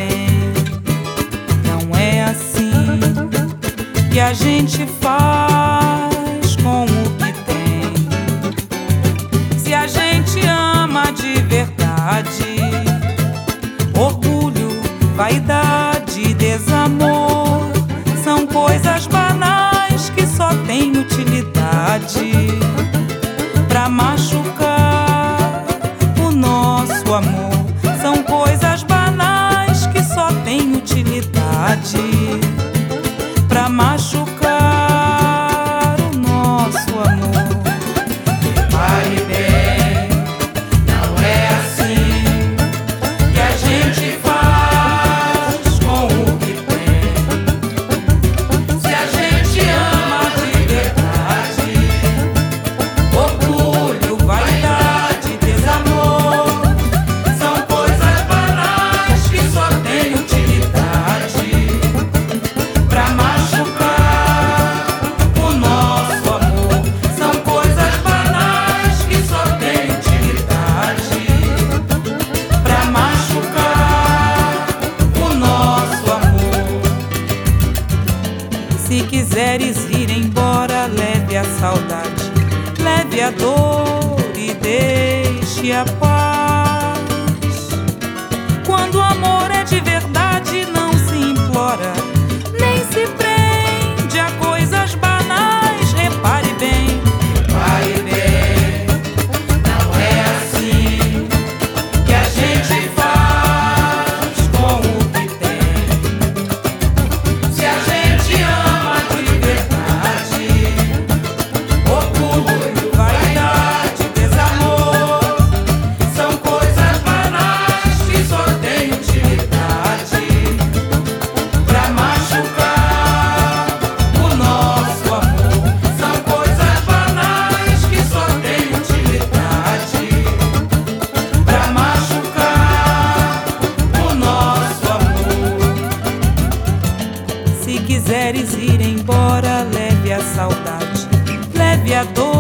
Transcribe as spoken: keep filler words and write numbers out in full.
bem. Não é assim que a gente faz com o que tem. Se a gente ama de verdade, orgulho, vaidade, desamor são coisas banais que só têm utilidade pra machucar o nosso amor. São coisas banais que só têm utilidade pra machucar o nosso amor. Repare bem, não é assim que a gente faz com o que tem. Se a gente ama de verdade, orgulho, vaidade, desamor são coisas banais que só têm utilidade pra machucar o nosso amor. São coisas banais que só têm utilidade pra machucar o nosso amor. Se quiseres ir embora, leve a saudade, leve a dor e deixe a paz. Quando o amor é de verdade, não se implora, nem se prende a coisas banais. Repare bem, repare bem, não é assim que a gente faz com o que tem. Se a gente ama de verdade, orgulho, vaidade, desamor são coisas banais que só têm utilidade pra machucar o nosso amor. São coisas banais que só têm utilidade pra machucar o nosso amor. Se quiseres ir embora, leve a saudade, leve a dor